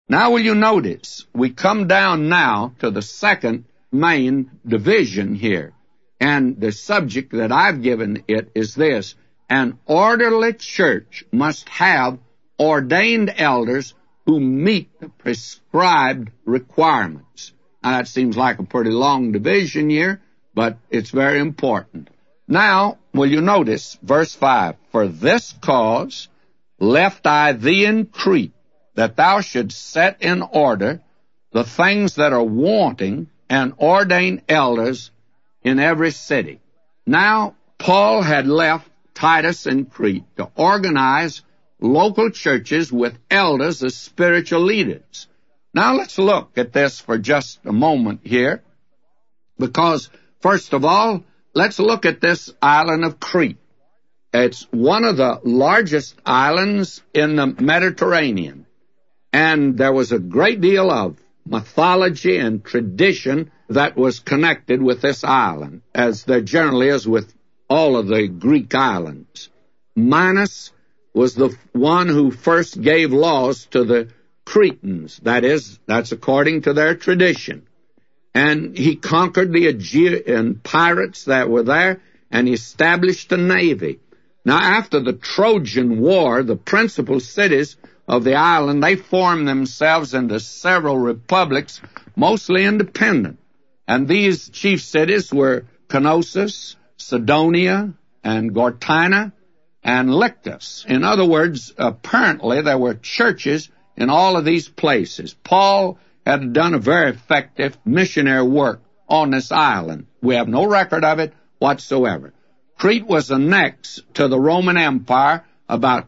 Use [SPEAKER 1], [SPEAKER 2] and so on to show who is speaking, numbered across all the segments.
[SPEAKER 1] Now will you notice, we come down now to the second main division here. And the subject that I've given it is this: an orderly church must have ordained elders who meet the prescribed requirements. Now, that seems like a pretty long division here, but it's very important. Now, will you notice verse 5? For this cause left I thee in Crete, that thou shouldst set in order the things that are wanting, and ordain elders in every city. Now, Paul had left Titus in Crete to organize local churches with elders as spiritual leaders. Now, let's look at this for just a moment here, because, first of all, let's look at this island of Crete. It's one of the largest islands in the Mediterranean, and there was a great deal of mythology and tradition that was connected with this island, as there generally is with all of the Greek islands. Minos was the one who first gave laws to the Cretans. That's according to their tradition. And he conquered the Aegean pirates that were there, and he established a navy. Now, after the Trojan War, the principal cities of the island, they formed themselves into several republics, mostly independent. And these chief cities were Knossos, Cydonia, and Gortyna, and Lyctus. In other words, apparently there were churches in all of these places. Paul had done a very effective missionary work on this island. We have no record of it whatsoever. Crete was annexed to the Roman Empire about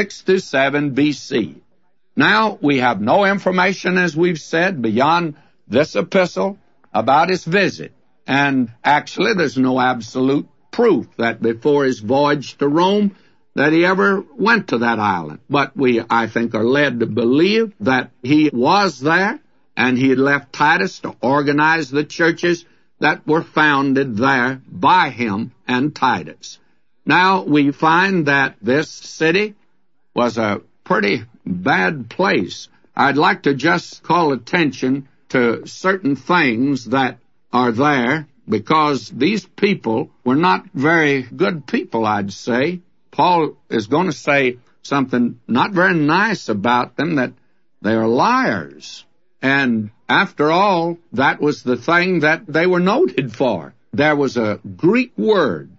[SPEAKER 1] 627 B.C. Now, we have no information, as we've said, beyond this epistle about his visit. And actually, there's no absolute proof that before his voyage to Rome that he ever went to that island. But we, I think, are led to believe that he was there, and he had left Titus to organize the churches that were founded there by him and Titus. Now, we find that this city was a pretty bad place. I'd like to just call attention to certain things that are there, because these people were not very good people, I'd say. Paul is going to say something not very nice about them, that they are liars. And after all, that was the thing that they were noted for. There was a Greek word,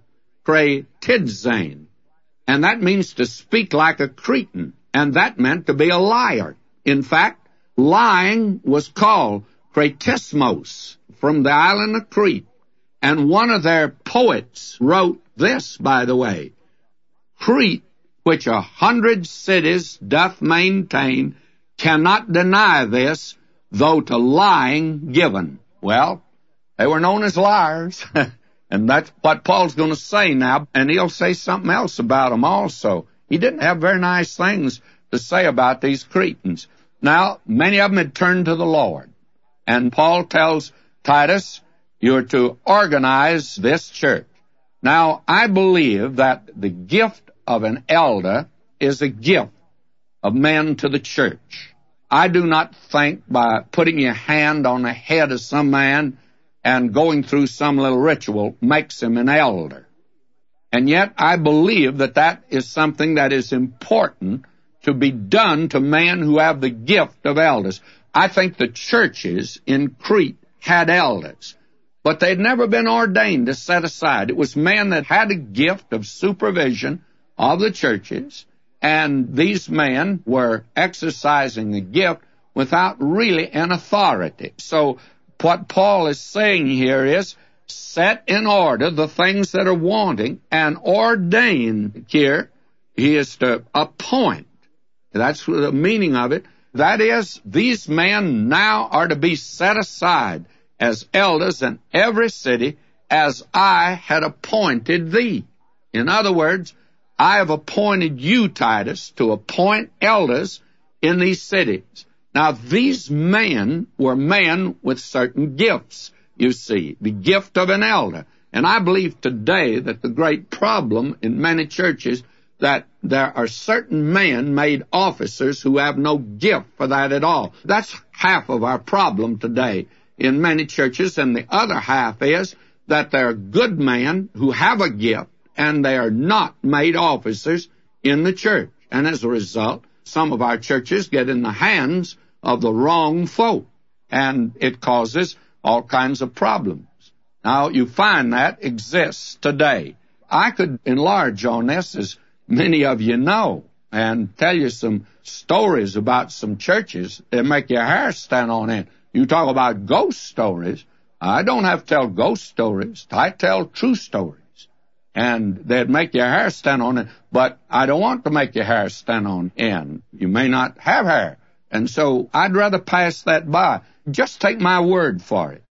[SPEAKER 1] kretidzane, and that means to speak like a Cretan, and that meant to be a liar. In fact, lying was called kretismos from the island of Crete. And one of their poets wrote this, by the way: Crete, which 100 cities doth maintain, cannot deny this, though to lying given. Well, they were known as liars, and that's what Paul's going to say now, and he'll say something else about them also. He didn't have very nice things to say about these Cretans. Now, many of them had turned to the Lord, and Paul tells Titus, you're to organize this church. Now, I believe that the gift of an elder is a gift of men to the church. I do not think by putting your hand on the head of some man and going through some little ritual makes him an elder. And yet I believe that that is something that is important to be done to men who have the gift of elders. I think the churches in Crete had elders, but they'd never been ordained to set aside. It was men that had a gift of supervision of the churches, and these men were exercising the gift without really an authority. So what Paul is saying here is, set in order the things that are wanting, and ordain here, he is to appoint. That's the meaning of it. That is, these men now are to be set aside as elders in every city, as I had appointed thee. In other words, I have appointed you, Titus, to appoint elders in these cities. Now, these men were men with certain gifts, you see, the gift of an elder. And I believe today that the great problem in many churches, that there are certain men made officers who have no gift for that at all. That's half of our problem today in many churches, and the other half is that there are good men who have a gift, and they are not made officers in the church. And as a result, some of our churches get in the hands of the wrong folk, and it causes all kinds of problems. Now, you find that exists today. I could enlarge on this, as many of you know, and tell you some stories about some churches that make your hair stand on end. You talk about ghost stories. I don't have to tell ghost stories. I tell true stories. And they'd make your hair stand on end. But I don't want to make your hair stand on end. You may not have hair. And so I'd rather pass that by. Just take my word for it.